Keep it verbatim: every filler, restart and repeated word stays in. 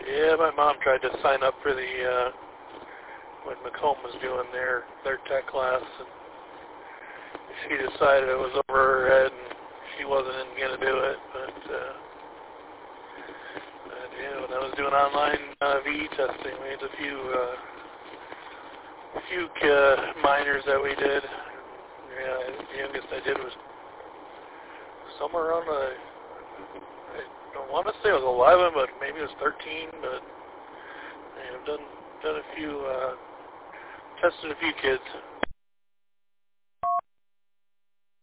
Yeah, my mom tried to sign up for the, uh, when Macomb was doing their, their tech class, and she decided it was over her head and she wasn't going to do it, but, uh, but yeah, when I was doing online uh, V E testing, we had a few, uh, a few uh, minors that we did. Yeah, the youngest I did was somewhere around the, I don't want to say it was eleven, but maybe it was thirteen, but yeah, I've done, done a few, uh, tested a few kids.